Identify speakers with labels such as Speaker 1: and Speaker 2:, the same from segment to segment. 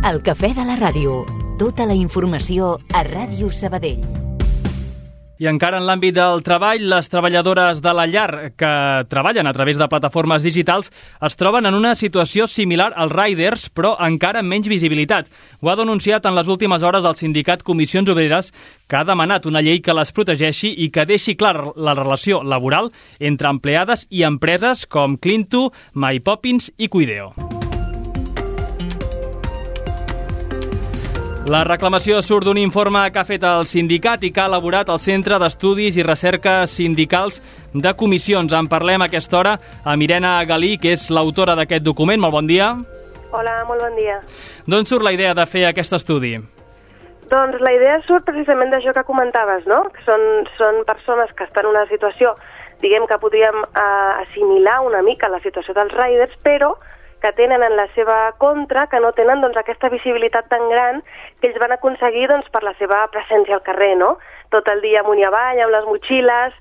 Speaker 1: El cafè de la ràdio. Tota la informació a Ràdio Sabadell.
Speaker 2: I encara en l'àmbit del treball, les treballadores de la llar que treballen a través de plataformes digitals es troben en una situació similar als riders, però encara amb menys visibilitat. Ho ha denunciat en les últimes hores el sindicat Comissions Obreres, que ha demanat una llei que les protegeixi i que deixi clar la relació laboral entre empleades i empreses com Clintu, Mary Poppins i Cuideo. La reclamació surt d'un informe que ha fet el sindicat i que ha elaborat el Centre d'Estudis i Recerca Sindicals de Comissions. En parlem a aquesta hora amb Irene Galí, que és l'autora d'aquest document. Molt bon dia.
Speaker 3: Hola, molt bon dia.
Speaker 2: D'on surt la idea de fer aquest estudi?
Speaker 3: Doncs la idea surt precisament d'això que comentaves, no? Que són persones que estan en una situació, diguem que podríem assimilar una mica la situació dels riders, però que tenen en la seva contra, que no tenen aquesta visibilitat tan gran que ells van aconseguir per la seva presència al carrer, no? Tot el dia amunt i avall, amb les motxilles,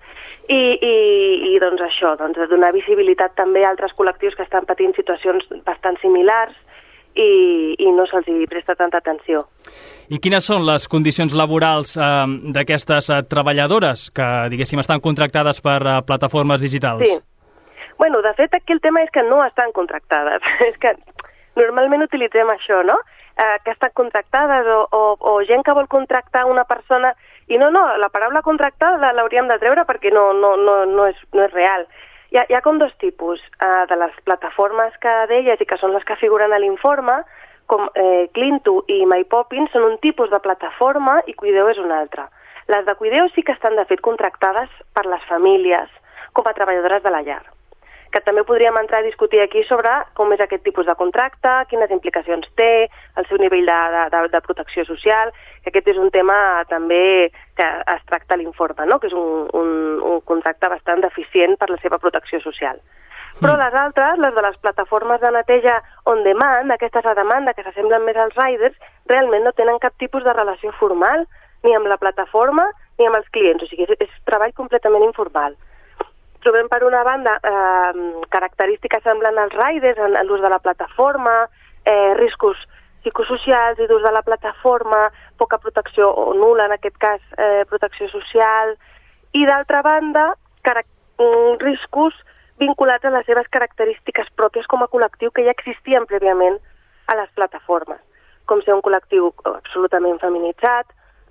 Speaker 3: i això, de donar visibilitat també a altres col·lectius que estan patint situacions bastant similars i no se'ls presta tanta atenció.
Speaker 2: I quines són les condicions laborals d'aquestes treballadores que, diguéssim, estan contractades per plataformes digitals?
Speaker 3: Sí. Bueno, de fet, aquí el tema és que no estan contractades. És que normalment utilitzem això, no? Que estan contractades o gent que vol contractar una persona... I no, la paraula contractar l'hauríem de treure perquè no és real. Hi ha com dos tipus de les plataformes que deies i que són les que figuren a l'informe, com Clintu i Mary Poppins són un tipus de plataforma i Cuideo és un altre. Les de Cuideo sí que estan, de fet, contractades per les famílies com a treballadores de la llar. Que també podríem entrar a discutir aquí sobre com és aquest tipus de contracte, quines implicacions té, el seu nivell de protecció social, que aquest és un tema també que es tracta a l'informe, no? Que és un contracte bastant deficient per la seva protecció social. Però les altres, les de les plataformes de neteja on demand, aquestes a demanda que s'assemblen més als riders, realment no tenen cap tipus de relació formal, ni amb la plataforma ni amb els clients, o sigui, és treball completament informal. Trobem, per una banda, característiques semblant als riders en l'ús de la plataforma, riscos psicosocials i d'ús de la plataforma, poca protecció o nul·la, en aquest cas, protecció social, i d'altra banda, riscos vinculats a les seves característiques pròpies com a col·lectiu que ja existien prèviament a les plataformes, com ser un col·lectiu absolutament feminitzat,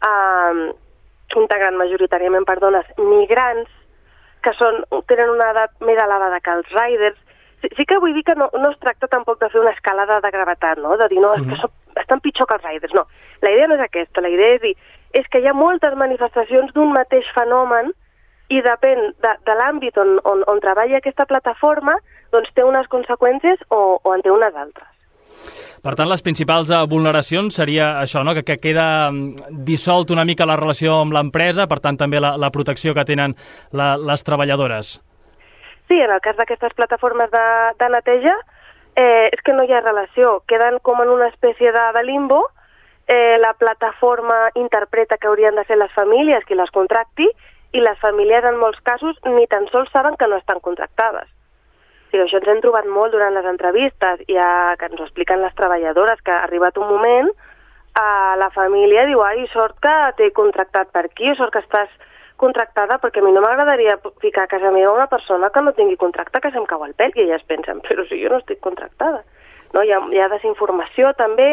Speaker 3: integrat majoritàriament per dones migrants, que tenen una edat més elevada que els riders. Sí que vull dir que no es tracta tampoc de fer una escalada de gravetat, no? De dir, no, és que estan pitjor que els riders. No, la idea no és aquesta. La idea és dir, és que hi ha moltes manifestacions d'un mateix fenomen i depèn de l'àmbit on treballa aquesta plataforma, doncs té unes conseqüències o en té unes altres.
Speaker 2: Per tant, les principals vulneracions seria això, no? Que queda dissolt una mica la relació amb l'empresa, per tant també la protecció que tenen les treballadores.
Speaker 3: Sí, en el cas d'aquestes plataformes de neteja és que no hi ha relació, queden com en una espècie de limbo, la plataforma interpreta que haurien de ser les famílies qui les contracti i les famílies en molts casos ni tan sols saben que no estan contractades. Sí, això ens hem trobat molt durant les entrevistes, ja que ens ho expliquen les treballadores, que ha arribat un moment, la família diu, ai, sort que t'he contractat per aquí, sort que estàs contractada, perquè a mi no m'agradaria ficar a casa meva una persona que no tingui contracte, que se'm cau el pèl, i elles pensen, però si jo no estic contractada. No? Hi ha desinformació també,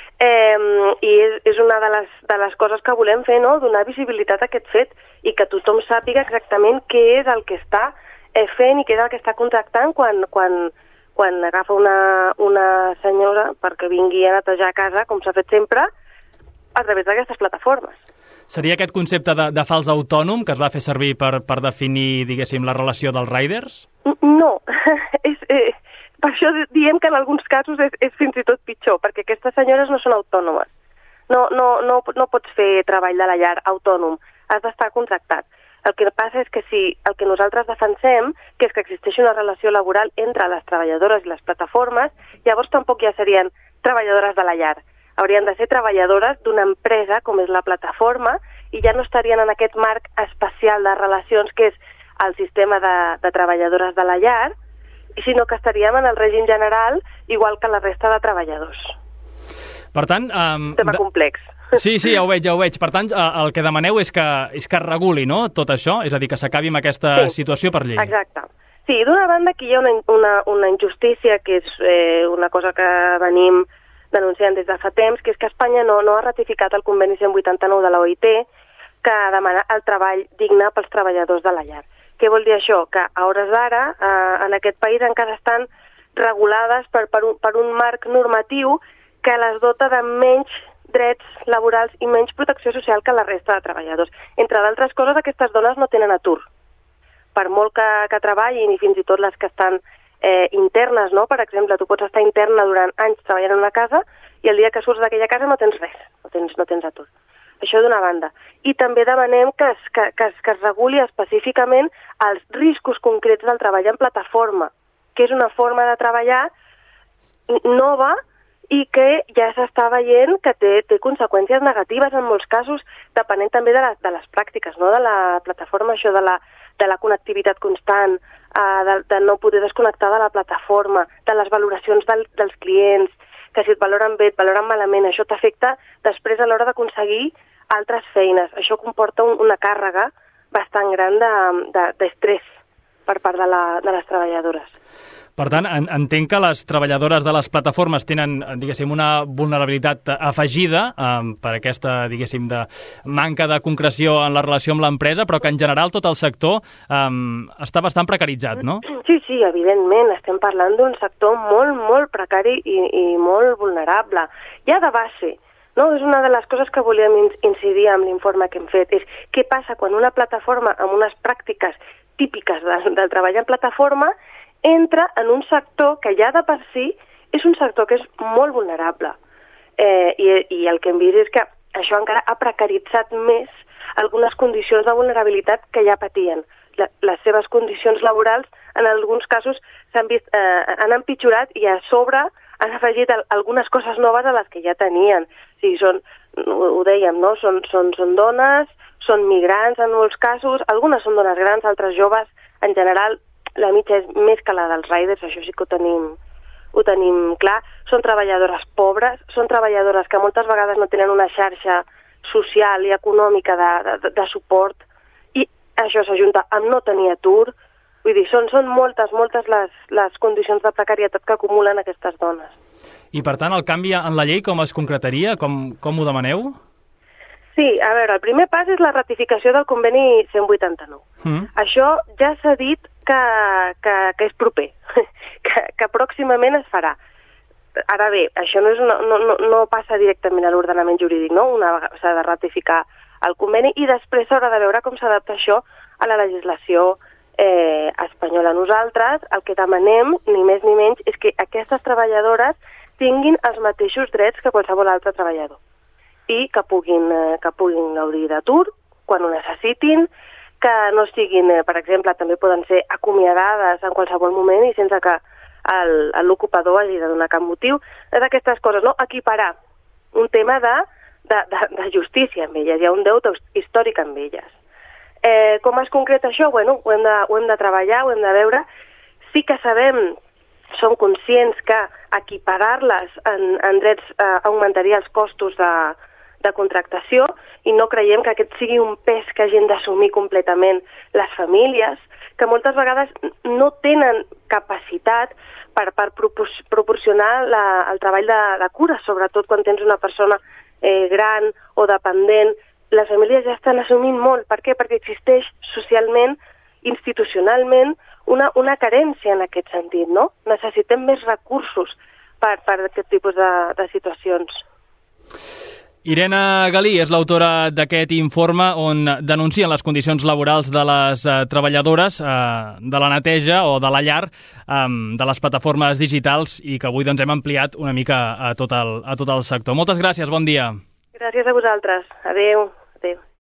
Speaker 3: i és una de les coses que volem fer, no? Donar visibilitat a aquest fet, i que tothom sàpiga exactament què és el que està fent i què és el que està contractant quan agafa una senyora perquè vingui a netejar a casa, com s'ha fet sempre, a través d'aquestes plataformes.
Speaker 2: Seria aquest concepte de fals autònom que es va fer servir per definir, diguéssim, la relació dels riders?
Speaker 3: No, per això diem que en alguns casos és fins i tot pitjor, perquè aquestes senyores no són autònomes. No pots fer treball de la llar autònom, has d'estar contractat. El que passa és que si el que nosaltres defensem, que és que existeixi una relació laboral entre les treballadores i les plataformes, llavors tampoc ja serien treballadores de la llar. Haurien de ser treballadores d'una empresa com és la plataforma i ja no estarien en aquest marc especial de relacions que és el sistema de treballadores de la llar, sinó que estaríem en el règim general igual que la resta de treballadors.
Speaker 2: Per tant...
Speaker 3: Un tema complex.
Speaker 2: Sí, ja ho veig. Per tant, el que demaneu és que es reguli, no?, tot això? És a dir, que s'acabi amb aquesta situació per llei.
Speaker 3: Exacte. Sí, d'una banda aquí hi ha una injustícia, que és una cosa que venim denunciant des de fa temps, que és que Espanya no ha ratificat el conveni 189 de la OIT, que demana el treball digne pels treballadors de la llar. Què vol dir això? Que a hores d'ara, en aquest país encara estan regulades per un marc normatiu que les dota de menys drets laborals i menys protecció social que la resta de treballadors. Entre d'altres coses, aquestes dones no tenen atur. Per molt que treballin, i fins i tot les que estan internes, no? Per exemple, tu pots estar interna durant anys treballant en una casa i el dia que surts d'aquella casa no tens res, no tens atur. Això d'una banda. I també demanem que es reguli específicament els riscos concrets del treball en plataforma, que és una forma de treballar nova i que ja s'està veient que té conseqüències negatives en molts casos, depenent també de les pràctiques, no? De la plataforma, això de la connectivitat constant, de no poder desconnectar de la plataforma, de les valoracions dels clients, que si et valoren bé, et valoren malament, això t'afecta després a l'hora d'aconseguir altres feines. Això comporta una càrrega bastant gran d'estrès per part de les treballadores.
Speaker 2: Per tant, entenc que les treballadores de les plataformes tenen, diguéssim, una vulnerabilitat afegida per aquesta, diguéssim, de manca de concreció en la relació amb l'empresa, però que en general tot el sector està bastant precaritzat, no?
Speaker 3: Sí, evidentment. Estem parlant d'un sector molt, molt precari i molt vulnerable. Ja de base, no? És una de les coses que volíem incidir amb l'informe que hem fet. És què passa quan una plataforma amb unes pràctiques típiques del treball en plataforma entra en un sector que ja de per si és un sector que és molt vulnerable. I el que hem vist és que això encara ha precaritzat més algunes condicions de vulnerabilitat que ja patien. Les seves condicions laborals, en alguns casos, han empitjorat i a sobre han afegit algunes coses noves a les que ja tenien. O sigui, ho dèiem, no? Són dones, són migrants en molts casos, algunes són dones grans, altres joves. En general, la mitja és més que la dels riders, això sí que ho tenim clar. Són treballadores pobres, són treballadores que moltes vegades no tenen una xarxa social i econòmica de suport, i això s'ajunta amb no tenir atur. Vull dir, són moltes les condicions de precarietat que acumulen aquestes dones.
Speaker 2: I, per tant, el canvi en la llei com es concretaria? Com ho demaneu?
Speaker 3: Sí, a veure, el primer pas és la ratificació del conveni 189. Això ja s'ha dit que és proper, que pròximament es farà. Ara bé, això no passa directament a l'ordenament jurídic, no? Una vegada s'ha de ratificar el conveni i després s'haurà de veure com s'adapta això a la legislació espanyola. Nosaltres el que demanem, ni més ni menys, és que aquestes treballadores tinguin els mateixos drets que qualsevol altre treballador i que puguin gaudir d'atur quan ho necessitin, que no siguin, per exemple, també poden ser acomiadades en qualsevol moment i sense que l'ocupador hagi de donar cap motiu. És aquestes coses, no? Equiparar un tema de justícia amb elles, hi ha un deute històric amb elles. Com es concreta això? Bueno, ho hem de treballar, ho hem de veure. Sí que sabem, som conscients que equiparar-les en drets augmentaria els costos de contractació i no creiem que aquest sigui un pes que hagin d'assumir completament les famílies, que moltes vegades no tenen capacitat per proporcionar el treball de cura, sobretot quan tens una persona gran o dependent. Les famílies ja estan assumint molt. Per què? Perquè existeix socialment, institucionalment, una carència en aquest sentit, no? Necessitem més recursos per aquest tipus de situacions.
Speaker 2: Irene Galí és l'autora d'aquest informe on denuncien les condicions laborals de les treballadores de la neteja o de la llar de les plataformes digitals i que avui hem ampliat una mica a tot el sector. Moltes gràcies, bon dia.
Speaker 3: Gràcies a vosaltres. Adéu.